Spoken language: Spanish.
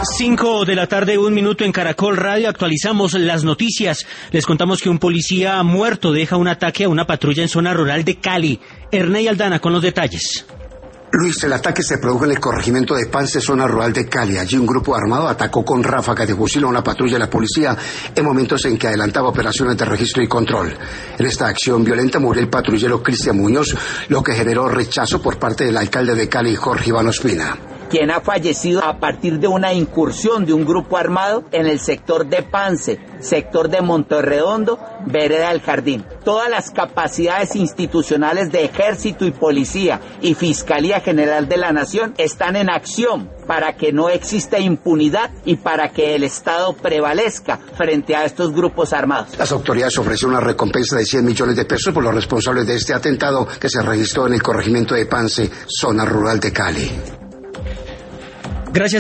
5 de la tarde, 1 minuto en Caracol Radio. Actualizamos las noticias. Les contamos que un policía muerto deja un ataque a una patrulla en zona rural de Cali. Erney Aldana con los detalles. Luis, el ataque se produjo en el corregimiento de Pance, zona rural de Cali. Allí un grupo armado atacó con ráfagas de fusil a una patrulla de la policía en momentos en que adelantaba operaciones de registro y control. En esta acción violenta murió el patrullero Cristian Muñoz, lo que generó rechazo por parte del alcalde de Cali, Jorge Iván Ospina, quien ha fallecido a partir de una incursión de un grupo armado en el sector de Pance, sector de Monterredondo, vereda del Jardín. Todas las capacidades institucionales de Ejército y Policía y Fiscalía General de la Nación están en acción para que no exista impunidad y para que el Estado prevalezca frente a estos grupos armados. Las autoridades ofrecieron una recompensa de 100 millones de pesos por los responsables de este atentado que se registró en el corregimiento de Pance, zona rural de Cali. Gracias.